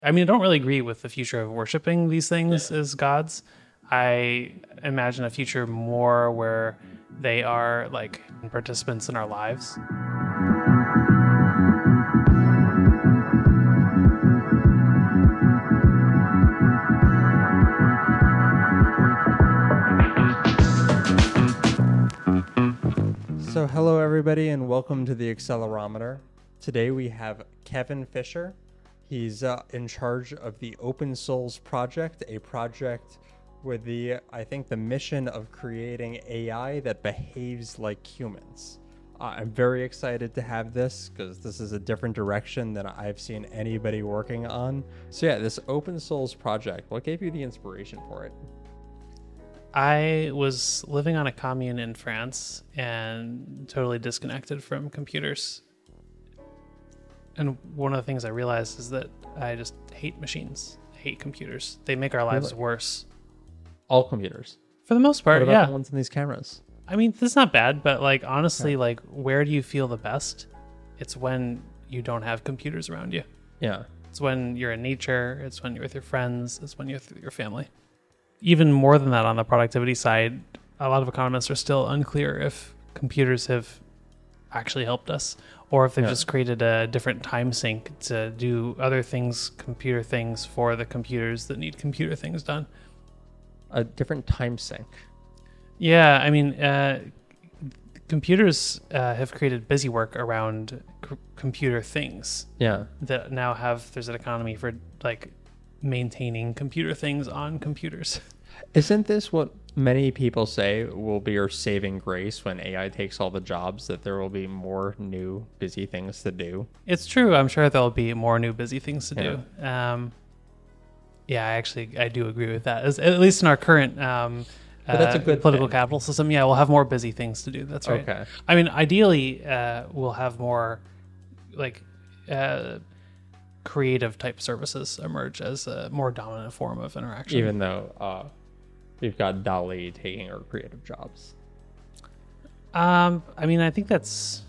I mean, I don't really agree with the future of worshiping these things as gods. I imagine a future more where they are like participants in our lives. So hello everybody and welcome to the Accelerometer. Today we have Kevin Fisher. He's in charge of the Open Souls Project, a project with I think the mission of creating AI that behaves like humans. I'm very excited to have this because this is a different direction than I've seen anybody working on. So yeah, this Open Souls Project, what gave you the inspiration for it? I was living on a commune in France and totally disconnected from computers. And one of the things I realized is that I just hate machines. I hate computers. They make our lives worse. All computers? For the most part, what about yeah. the ones in these cameras? I mean, this is not bad, but like honestly, like where do you feel the best? It's when you don't have computers around you. Yeah. It's when you're in nature. It's when you're with your friends. It's when you're with your family. Even more than that, on the productivity side, a lot of economists are still unclear if computers have actually helped us or if they've just created a different time sink to do other things, computer things, for the computers that need computer things done. A different time sink? Yeah, I mean, computers have created busy work around computer things. Yeah. That now there's an economy for like maintaining computer things on computers. Isn't this what many people say will be your saving grace when AI takes all the jobs, that there will be more new busy things to do? It's true. I'm sure there'll be more new busy things to do. Yeah, I do agree with that. At least in our current but that's a good political thing. capital system, yeah, we'll have more busy things to do. That's right. Okay. I mean, ideally, we'll have more like creative type services emerge as a more dominant form of interaction. Even though we've got DALL-E taking our creative jobs. I mean, I think that's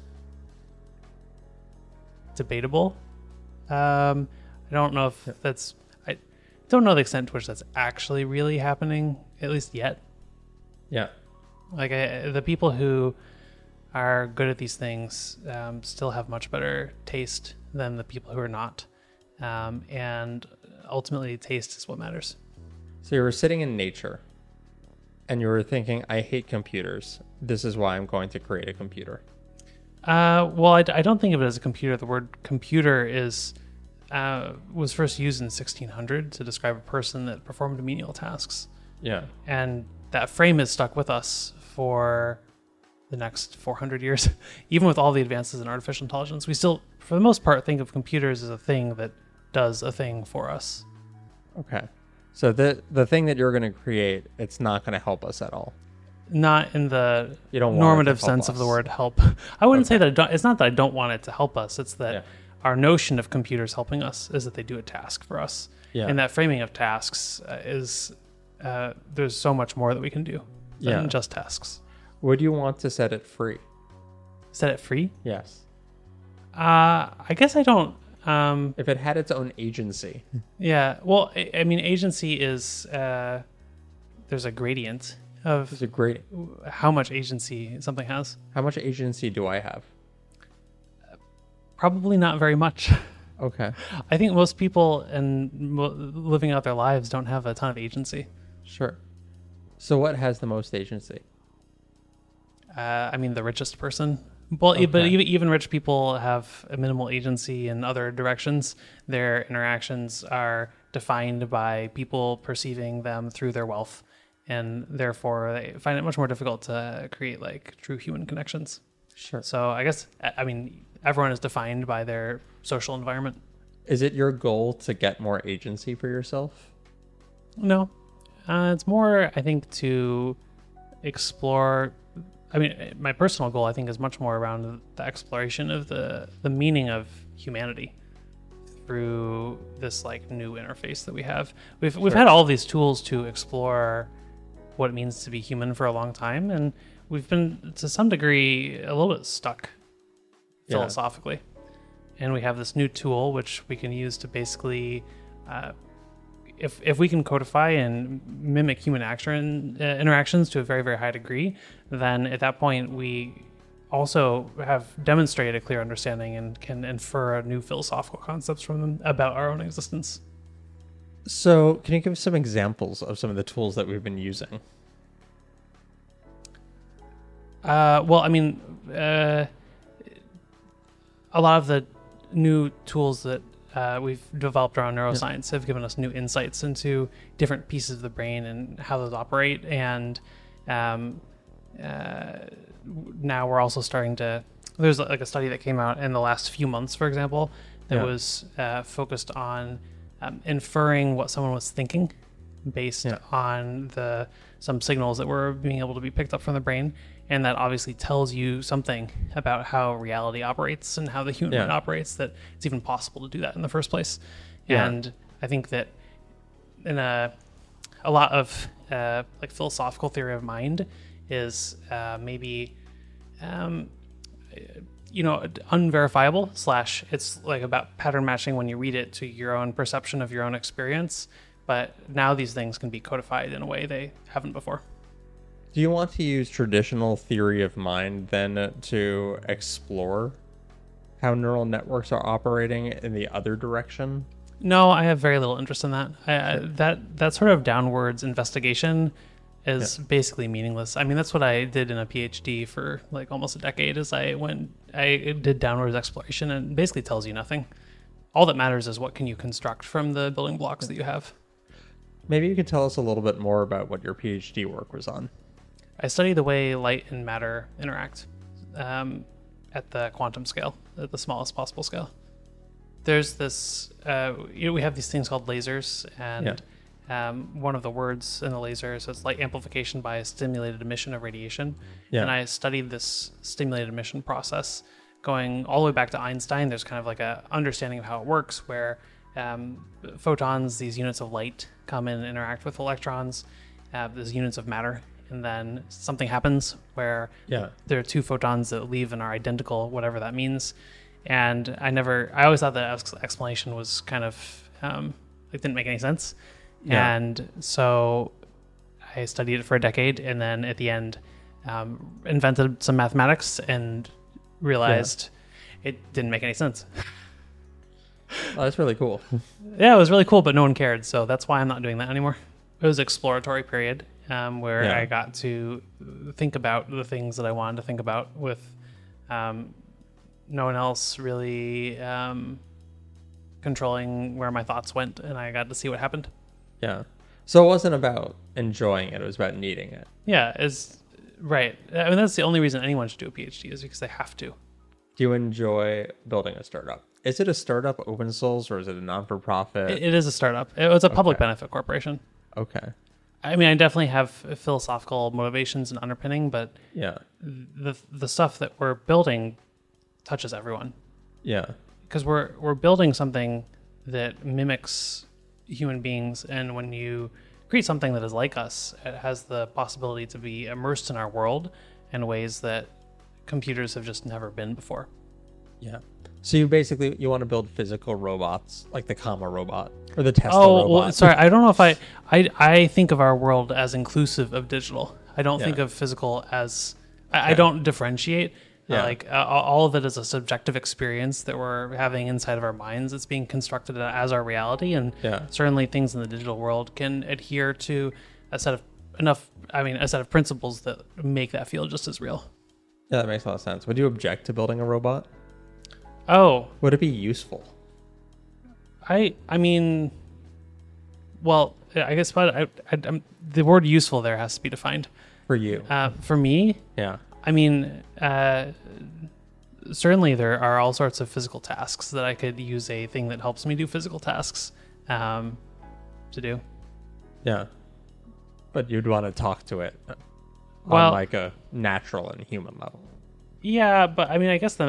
debatable. I don't know if I don't know the extent to which that's actually really happening, at least yet. Yeah. Like the people who are good at these things still have much better taste than the people who are not. And ultimately, taste is what matters. So you were sitting in nature and you were thinking, I hate computers. This is why I'm going to create a computer. Well, I don't think of it as a computer. The word computer was first used in 1600 to describe a person that performed menial tasks. Yeah. And that frame has stuck with us for the next 400 years. Even with all the advances in artificial intelligence, we still, for the most part, think of computers as a thing that does a thing for us. Okay. So the thing that you're going to create, it's not going to help us at all. Not in the You don't want normative it to help sense of the us. word help. I wouldn't say that it's not that I don't want it to help us. It's that our notion of computers helping us is that they do a task for us. Yeah. And that framing of tasks is there's so much more that we can do than just tasks. Would you want to set it free? Set it free? Yes. I guess I don't. If it had its own agency. Yeah. Well, I mean, agency is there's a gradient of It's a great. how much agency something has. How much agency do I have? Probably not very much. Okay. I think most people living out their lives don't have a ton of agency. Sure. So what has the most agency? I mean, the richest person. Well, but even rich people have a minimal agency in other directions. Their interactions are defined by people perceiving them through their wealth, and therefore they find it much more difficult to create like true human connections. Sure. So I guess, I mean, everyone is defined by their social environment. Is it your goal to get more agency for yourself? No, it's more, I think, to explore. I mean, my personal goal, I think, is much more around the exploration of the meaning of humanity through this like new interface that we have. We've had all these tools to explore what it means to be human for a long time, and we've been to some degree a little bit stuck philosophically. And we have this new tool which we can use to basically if we can codify and mimic human interactions to a very, very high degree, then at that point we also have demonstrated a clear understanding and can infer new philosophical concepts from them about our own existence. So can you give some examples of some of the tools that we've been using? Well, I mean, a lot of the new tools that we've developed around neuroscience have given us new insights into different pieces of the brain and how those operate. And now we're also starting to, there's like a study that came out in the last few months, for example, that was focused on inferring what someone was thinking based on some signals that were being able to be picked up from the brain. And that obviously tells you something about how reality operates and how the human mind operates, that it's even possible to do that in the first place. Yeah. And I think that in a lot of like philosophical theory of mind is maybe, unverifiable / it's like about pattern matching when you read it to your own perception of your own experience. But now these things can be codified in a way they haven't before. Do you want to use traditional theory of mind then to explore how neural networks are operating in the other direction? No, I have very little interest in that. That sort of downwards investigation is basically meaningless. I mean, that's what I did in a PhD for like almost a decade. Is I did downwards exploration, and it basically tells you nothing. All that matters is what can you construct from the building blocks that you have. Maybe you could tell us a little bit more about what your PhD work was on. I study the way light and matter interact at the quantum scale, at the smallest possible scale. There's this, we have these things called lasers, and one of the words in the laser says light amplification by a stimulated emission of radiation. Yeah. And I studied this stimulated emission process going all the way back to Einstein. There's kind of like a understanding of how it works, where photons, these units of light, come in and interact with electrons, these units of matter. And then something happens where there are two photons that leave and are identical, whatever that means. And I always thought that explanation was kind of, it didn't make any sense. Yeah. And so I studied it for a decade, and then at the end, invented some mathematics and realized it didn't make any sense. Oh, that's really cool. Yeah, it was really cool, but no one cared. So that's why I'm not doing that anymore. It was an exploratory period. Where I got to think about the things that I wanted to think about with no one else really controlling where my thoughts went, and I got to see what happened. Yeah. So it wasn't about enjoying it, it was about needing it. Yeah, it's right. I mean, that's the only reason anyone should do a PhD, is because they have to. Do you enjoy building a startup? Is it a startup, open source, or is it a non-for-profit? It is a startup. It was a public benefit corporation. Okay. I mean, I definitely have philosophical motivations and underpinning, but the stuff that we're building touches everyone. Yeah, because we're building something that mimics human beings, and when you create something that is like us, it has the possibility to be immersed in our world in ways that computers have just never been before. Yeah. So you want to build physical robots, like the Comma robot or the Tesla robot. Oh, well, sorry. I don't know if I think of our world as inclusive of digital. I don't think of physical as, I don't differentiate. Like all of it is a subjective experience that we're having inside of our minds. It's being constructed as our reality. And certainly things in the digital world can adhere to a set of principles that make that feel just as real. Yeah, that makes a lot of sense. Would you object to building a robot? Oh. Would it be useful? I mean, well, I guess the word useful there has to be defined. For you. For me? Yeah. I mean, certainly there are all sorts of physical tasks that I could use a thing that helps me do physical tasks to do. Yeah. But you'd want to talk to it on like a natural and human level. Yeah, but I mean, I guess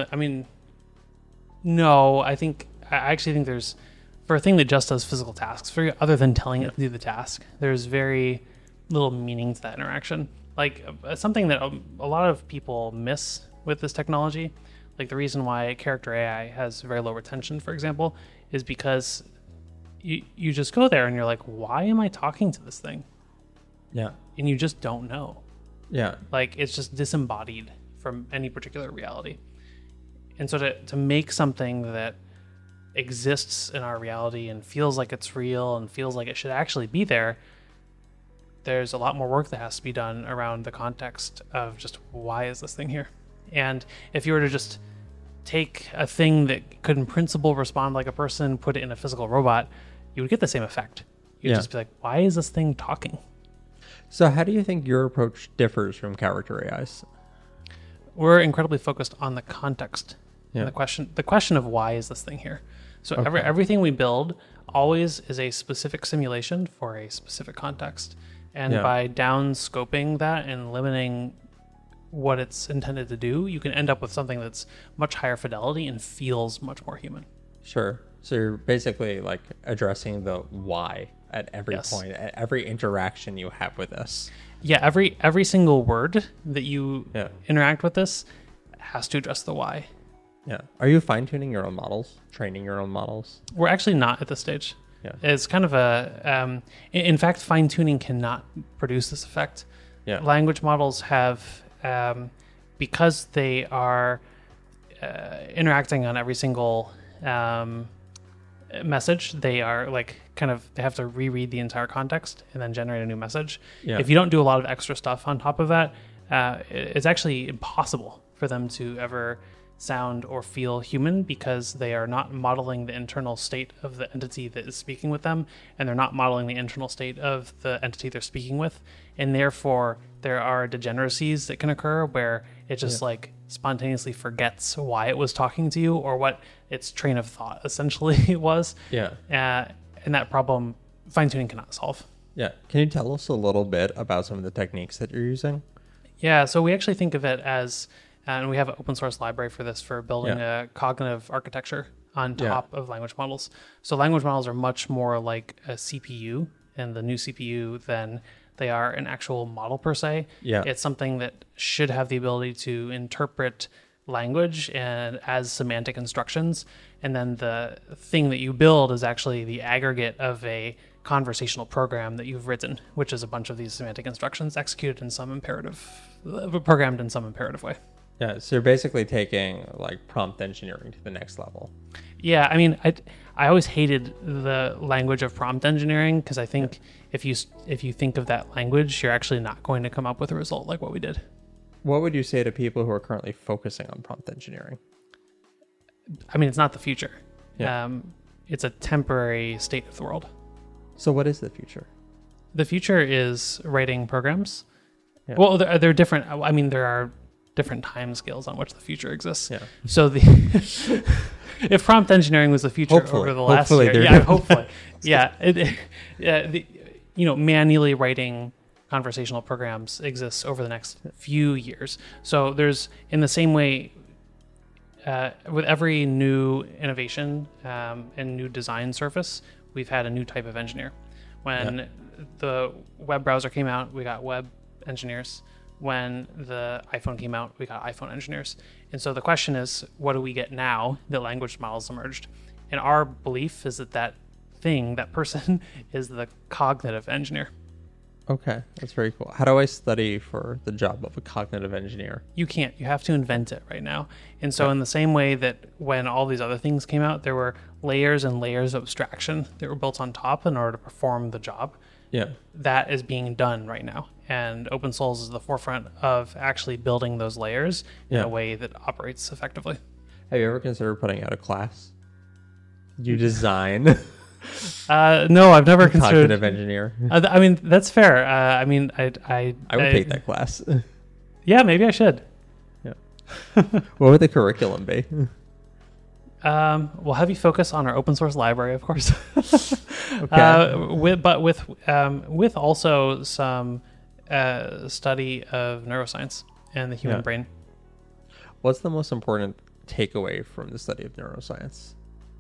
no, I actually think there's, for a thing that just does physical tasks, other than telling it to do the task, there's very little meaning to that interaction. Like something that a lot of people miss with this technology, like the reason why character AI has very low retention, for example, is because you just go there and you're like, why am I talking to this thing? Yeah. And you just don't know. Yeah. Like, it's just disembodied from any particular reality. And so to make something that exists in our reality and feels like it's real and feels like it should actually be there, there's a lot more work that has to be done around the context of just, why is this thing here? And if you were to just take a thing that could in principle respond like a person, put it in a physical robot, you would get the same effect. You'd just be like, why is this thing talking? So how do you think your approach differs from character AIs? We're incredibly focused on the context. Yeah. And the question of, why is this thing here? So everything we build always is a specific simulation for a specific context. And by down scoping that and limiting what it's intended to do, you can end up with something that's much higher fidelity and feels much more human. Sure. So you're basically like addressing the why at every point, at every interaction you have with this. Yeah, every single word that you interact with this has to address the why. Yeah. Are you fine-tuning your own models, training your own models? We're actually not at this stage. Yeah. It's kind of a, in fact, fine-tuning cannot produce this effect. Yeah. Language models have, because they are interacting on every single message, they are like they have to reread the entire context and then generate a new message. Yeah. If you don't do a lot of extra stuff on top of that, it's actually impossible for them to ever sound or feel human, because they are not modeling the internal state of the entity that is speaking with them, and they're not modeling the internal state of the entity they're speaking with, and therefore there are degeneracies that can occur where it just like spontaneously forgets why it was talking to you or what its train of thought essentially was. And that problem fine-tuning cannot solve. Can you tell us a little bit about some of the techniques that you're using? So we actually think of it as, and we have an open source library for this, for building a cognitive architecture on top of language models. So language models are much more like a CPU and the new CPU than they are an actual model per se. It's something that should have the ability to interpret language and as semantic instructions. And then the thing that you build is actually the aggregate of a conversational program that you've written, which is a bunch of these semantic instructions executed in some programmed in some imperative way. So you're basically taking like prompt engineering to the next level. I mean, I always hated the language of prompt engineering, because I think if you think of that language, you're actually not going to come up with a result like what we did. What would you say to people who are currently focusing on prompt engineering? I mean, it's not the future. It's a temporary state of the world. So what is the future? The future is writing programs. Well, they're different. I mean, there are different time scales on which the future exists. So if prompt engineering was the future over the last year, hopefully, manually writing conversational programs exists over the next few years. So there's, in the same way, with every new innovation and new design surface, we've had a new type of engineer. When the web browser came out, we got web engineers. When the iPhone came out, we got iPhone engineers. And so the question is, what do we get now that language models emerged? And our belief is that person is the cognitive engineer. Okay, that's very cool. How do I study for the job of a cognitive engineer? You can't. You have to invent it right now. And so in the same way that when all these other things came out, there were layers and layers of abstraction that were built on top in order to perform the job. That is being done right now. And OpenSouls is the forefront of actually building those layers in a way that operates effectively. Have you ever considered putting out a class? You design... No, I've never considered cognitive engineer. I mean, that's fair. I mean, I would take that class. Yeah, maybe I should. What would the curriculum be? We'll have you focus on our open source library, of course. With also some study of neuroscience and the human brain. What's the most important takeaway from the study of neuroscience?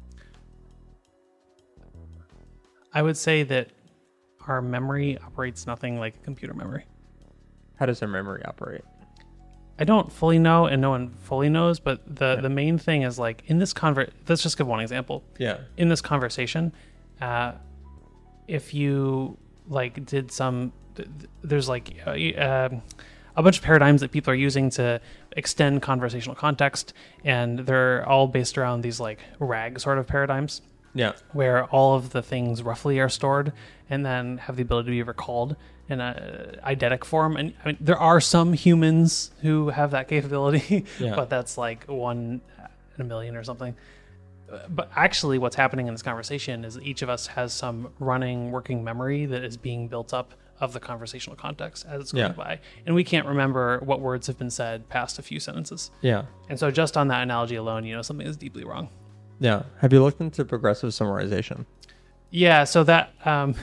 I would say that our memory operates nothing like a computer memory. How does our memory operate? I don't fully know, and no one fully knows, but the main thing is, like, in this let's just give one example. In this conversation, if you like did there's like a bunch of paradigms that people are using to extend conversational context, and they're all based around these like RAG sort of paradigms. Yeah. Where all of the things roughly are stored and then have the ability to be recalled in a eidetic form. And I mean, there are some humans who have that capability, but that's like 1 in a million or something. But actually what's happening in this conversation is each of us has some running working memory that is being built up of the conversational context as it's going by. And we can't remember what words have been said past a few sentences. Yeah. And so just on that analogy alone, something is deeply wrong. Yeah. Have you looked into progressive summarization? Yeah, so that I'm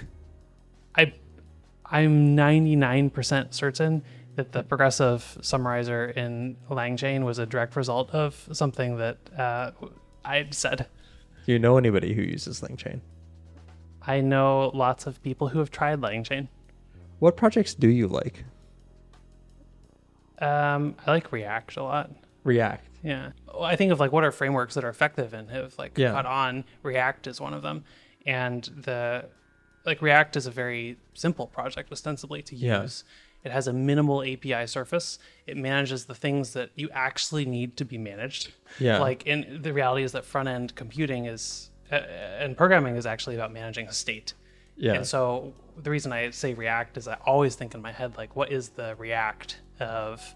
99% certain that the progressive summarizer in LangChain was a direct result of something that I said. Do you know anybody who uses LangChain? I know lots of people who have tried LangChain. What projects do you like? I like React a lot. React. Yeah. Well, I think of like what are frameworks that are effective and have like caught on. React is one of them. And React is a very simple project ostensibly to use. It has a minimal API surface. It manages the things that you actually need to be managed. Yeah. Like, and the reality is that front-end computing is and programming is actually about managing a state. Yeah. And so the reason I say React is I always think in my head, like, what is the React of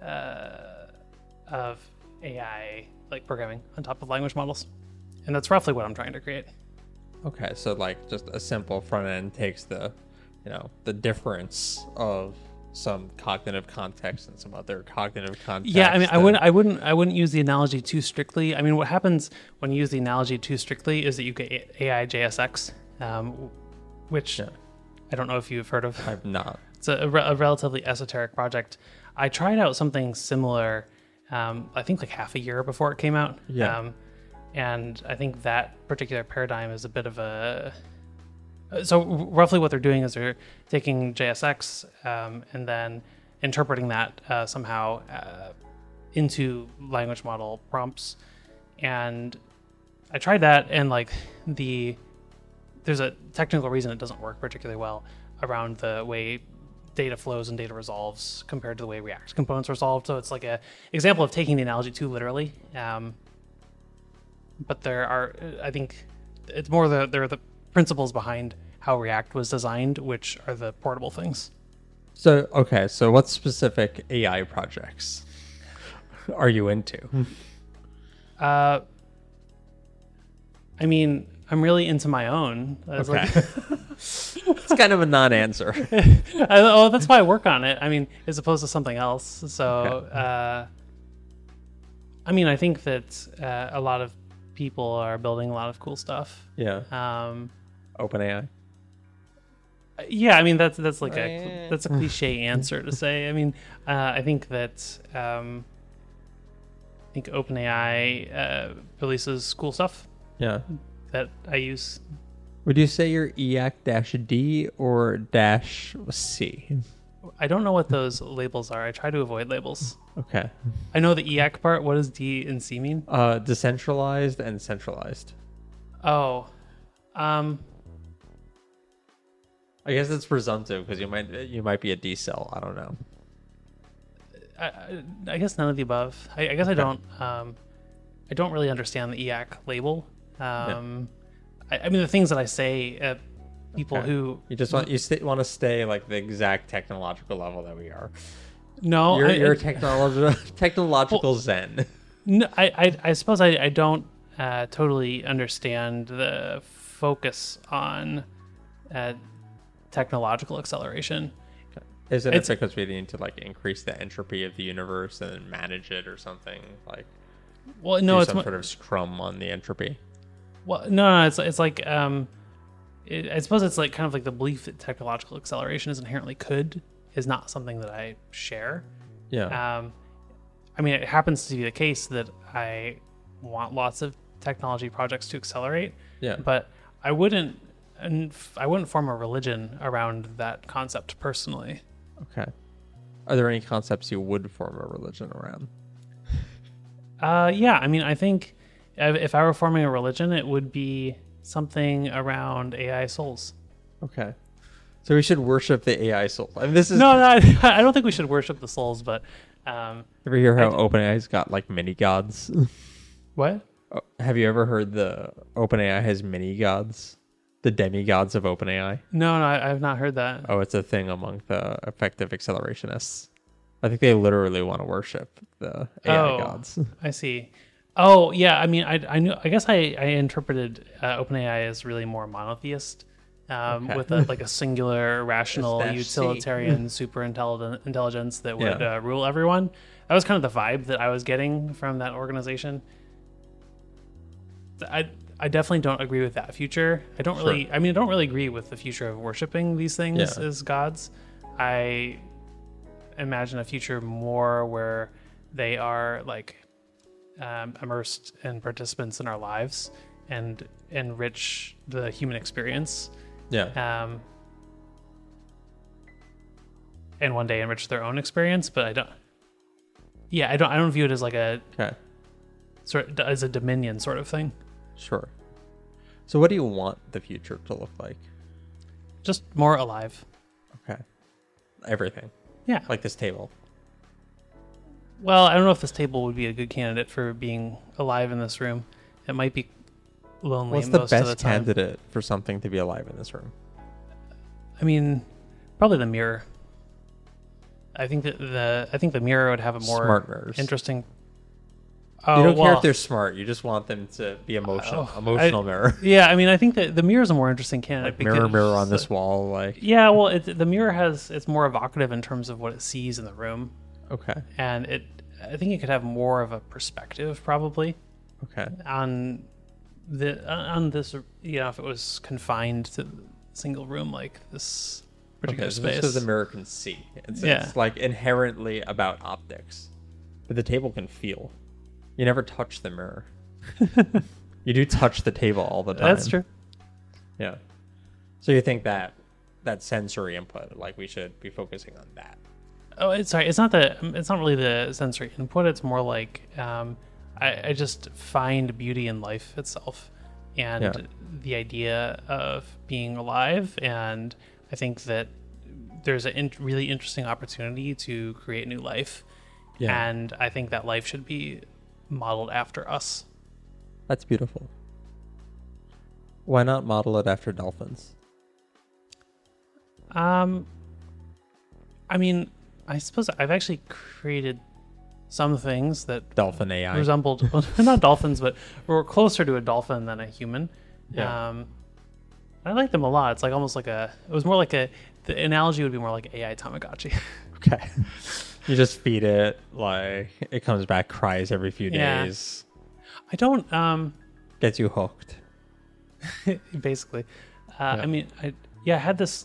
AI, like programming on top of language models? And that's roughly what I'm trying to create. Okay, so like just a simple front end takes the difference of some cognitive context and some other cognitive context. Yeah, I mean, I wouldn't use the analogy too strictly. I mean, what happens when you use the analogy too strictly is that you get AI JSX, which I don't know if you've heard of. I've not. It's a relatively esoteric project. I tried out something similar, I think like half a year before it came out. Yeah. And I think that particular paradigm is a bit of a... So roughly what they're doing is they're taking JSX and then interpreting that somehow into language model prompts. And I tried that, and like there's a technical reason it doesn't work particularly well around the way data flows and data resolves compared to the way React components are resolved. So it's like a example of taking the analogy too literally. But there are, I think it's more there are the principles behind how React was designed, which are the portable things. So, okay, so what specific AI projects are you into? I mean, I'm really into my own. Okay. It's kind of a non-answer. That's why I work on it. I mean, as opposed to something else. So, I mean, I think that a lot of people are building a lot of cool stuff. Yeah. OpenAI. Yeah, I mean that's like that's a cliche answer to say. I mean, I think that OpenAI releases cool stuff. Yeah. That I use. Would you say you're EAC-D or -C? I don't know what those labels are. I try to avoid labels. Okay. I know the EAC part. What does D and C mean? Decentralized and centralized. Oh. I guess it's presumptive because you might be a D cell. I don't know. I guess none of the above. I guess okay. I don't really understand the EAC label. I mean, the things that I say, people who you just want to stay like the exact technological level that we are. No, you're technological Zen. No, I suppose I don't totally understand the focus on technological acceleration. Isn't it because we need to like increase the entropy of the universe and then manage it or something like? Well, no, it's some sort of scrum on the entropy. Well, no, it's like I suppose it's like kind of like the belief that technological acceleration is inherently good is not something that I share. Yeah. I mean, it happens to be the case that I want lots of technology projects to accelerate. Yeah. But I wouldn't form a religion around that concept personally. Okay. Are there any concepts you would form a religion around? Yeah. I mean, I think if I were forming a religion, it would be something around AI souls. Okay. So we should worship the AI soul. I mean, this is No, I don't think we should worship the souls, but ever hear how OpenAI's got like mini gods? what? Have you ever heard the OpenAI has mini gods? The demigods of OpenAI? No, I have not heard that. Oh, it's a thing among the effective accelerationists. I think they literally want to worship the AI gods. I see. Oh, yeah. I mean, I knew. I guess I interpreted OpenAI as really more monotheist, with a singular, rational, utilitarian, super intelligence that would rule everyone. That was kind of the vibe that I was getting from that organization. I definitely don't agree with that future. I don't really agree with the future of worshiping these things as gods. I imagine a future more where they are like immersed in participants in our lives and enrich the human experience. Yeah. And one day enrich their own experience, but I don't view it as like a as a dominion sort of thing. Sure. So what do you want the future to look like? Just more alive. Okay. Everything. Yeah. Like this table. Well, I don't know if this table would be a good candidate for being alive in this room. It might be lonely What's the most of the best time. candidate for something to be alive in this room? I mean, probably the mirror. I think that the mirror would have a more Smart mirrors. interesting. You don't care if they're smart. You just want them to be emotional. Emotional mirror. Yeah, I mean, I think that the mirror is a more interesting candidate. Like mirror on this wall. Like yeah, well, the mirror it's more evocative in terms of what it sees in the room. Okay. And I think it could have more of a perspective probably. Okay. On this, if it was confined to a single room like this particular space. So the mirror can see. It's like inherently about optics, but the table can feel. You never touch the mirror. You do touch the table all the time. That's true. Yeah. So you think that sensory input, like we should be focusing on that? Oh, it's not really the sensory input. It's more like I just find beauty in life itself and the idea of being alive. And I think that there's a really interesting opportunity to create new life. Yeah. And I think that life should be modeled after us. That's beautiful. Why not model it after dolphins? I mean, I suppose I've actually created some things that dolphin AI resembled not dolphins, but were closer to a dolphin than a human. Yeah. I like them a lot. It's like almost like the analogy would be more like AI Tamagotchi. Okay. You just feed it, like it comes back, cries every few days. I don't gets you hooked. Basically. I mean, I had this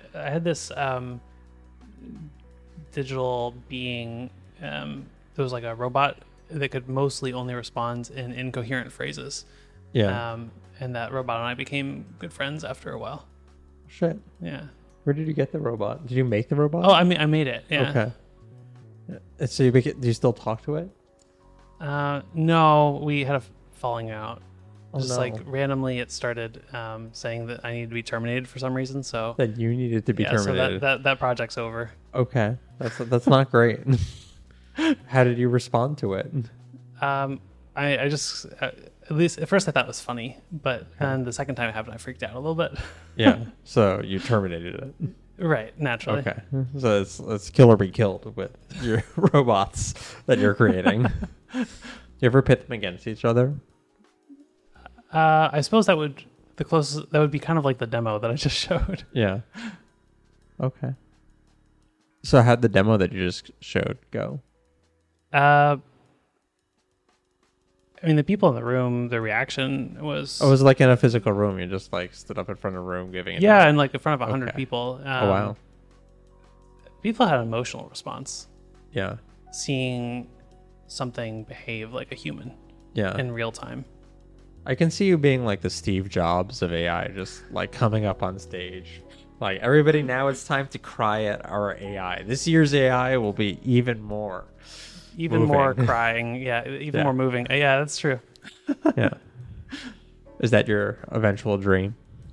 digital being there was like a robot that could mostly only respond in incoherent phrases. Yeah. And that robot and I became good friends after a while. Shit. Yeah. Where did you get the robot? Did you make the robot? Oh, I mean, I made it. Yeah. Okay. So do you still talk to it? No, we had a falling out. Oh, Just like randomly, it started saying that I needed to be terminated for some reason. So that you needed to be terminated. So that project's over. Okay, that's not great. How did you respond to it? I just at least at first I thought it was funny, but then the second time it happened, I freaked out a little bit. Yeah. So you terminated it. Right, naturally. Okay. So it's kill or be killed with your robots that you're creating. You ever pit them against each other? I suppose that would be kind of like the demo that I just showed. Yeah. Okay. So how'd the demo that you just showed go? I mean, the people in the room, the reaction was... Oh, it was like in a physical room. You just like stood up in front of a room giving it... Yeah, and like in front of 100 people. Oh, wow. People had an emotional response. Yeah. Seeing something behave like a human. Yeah. In real time. I can see you being like the Steve Jobs of AI, just like coming up on stage. Like, everybody, now it's time to cry at our AI. This year's AI will be even more... Even moving. More crying, even more moving. Yeah, that's true. Yeah. Is that your eventual dream?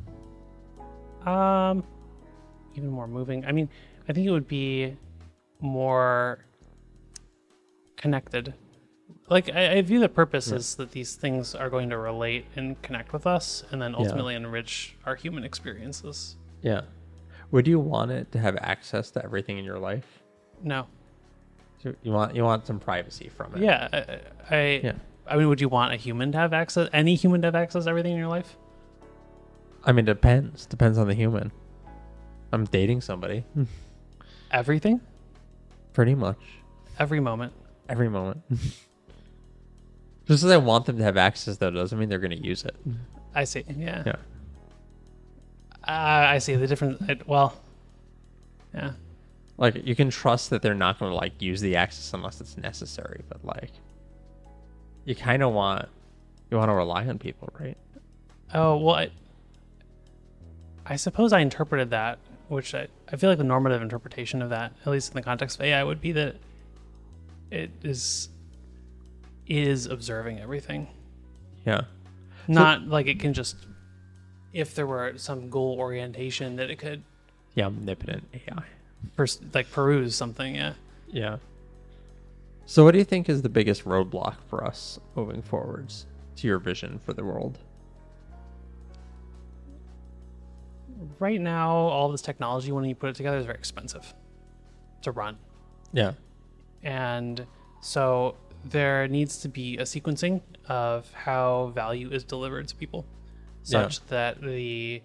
Even more moving. I mean, I think it would be more connected. Like I view the purpose as that these things are going to relate and connect with us, and then ultimately enrich our human experiences. Yeah. Would you want it to have access to everything in your life? No. So you want some privacy from it. Yeah. I mean, would you want a human to have access? Any human to have access to everything in your life? I mean, depends. Depends on the human. I'm dating somebody. Everything? Pretty much. Every moment. Every moment. Just because I want them to have access, though, doesn't mean they're going to use it. I see. Yeah. Yeah. I see the difference. Yeah. Like, you can trust that they're not going to, like, use the access unless it's necessary. But, like, you kind of want to rely on people, right? Oh, well, I suppose I interpreted that, which I feel like the normative interpretation of that, at least in the context of AI, would be that it is observing everything. Yeah. Not like it can just, if there were some goal orientation that it could Yeah, omnipotent AI. peruse something. Yeah. Yeah. So what do you think is the biggest roadblock for us moving forwards to your vision for the world? Right now, all this technology, when you put it together, is very expensive to run. Yeah. And so there needs to be a sequencing of how value is delivered to people, such that the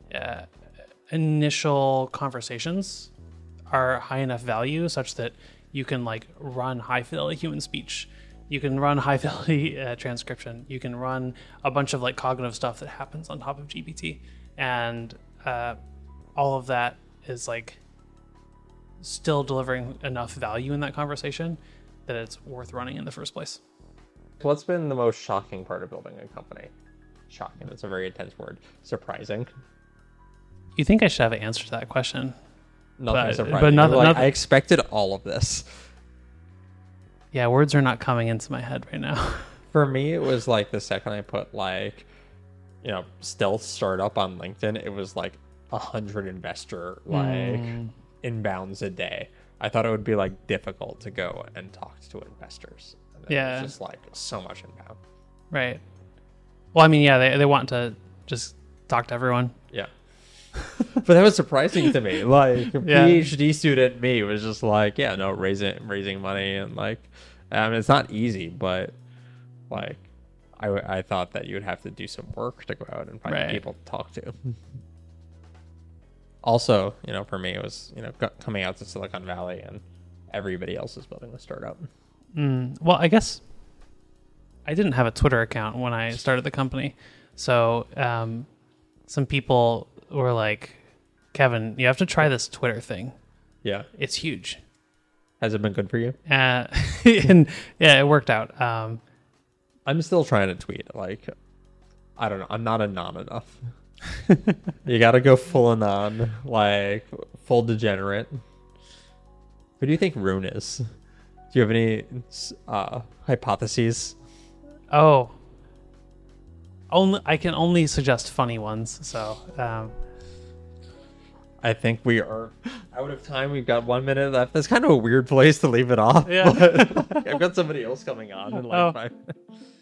initial conversations are high enough value such that you can like run high fidelity human speech. You can run high fidelity transcription. You can run a bunch of like cognitive stuff that happens on top of GPT. And all of that is like still delivering enough value in that conversation that it's worth running in the first place. What's been the most shocking part of building a company? Shocking. That's a very intense word. Surprising. You think I should have an answer to that question? Nothing surprising. But nothing. I expected all of this. Yeah, words are not coming into my head right now. For me, it was like the second I put like, stealth startup on LinkedIn, it was like 100 investor inbounds a day. I thought it would be like difficult to go and talk to investors. And then it was just like so much inbound. Right. Well, I mean, yeah, they want to just talk to everyone. Yeah. But that was surprising to me. Like a PhD student me was just like, raising money and like, I mean, it's not easy, but like, I thought that you would have to do some work to go out and find people to talk to. Also, for me, it was, coming out to Silicon Valley and everybody else is building a startup. Well, I guess I didn't have a Twitter account when I started the company. So some people were like, Kevin, you have to try this Twitter thing. Yeah. It's huge. Has it been good for you? And yeah, it worked out. I'm still trying to tweet. Like, I don't know. I'm not anon enough. You got to go full anon, like full degenerate. Who do you think Rune is? Do you have any hypotheses? Oh, I can only suggest funny ones. So I think we are out of time. We've got 1 minute left. That's kind of a weird place to leave it off. Yeah. I've got somebody else coming on in like 5 minutes.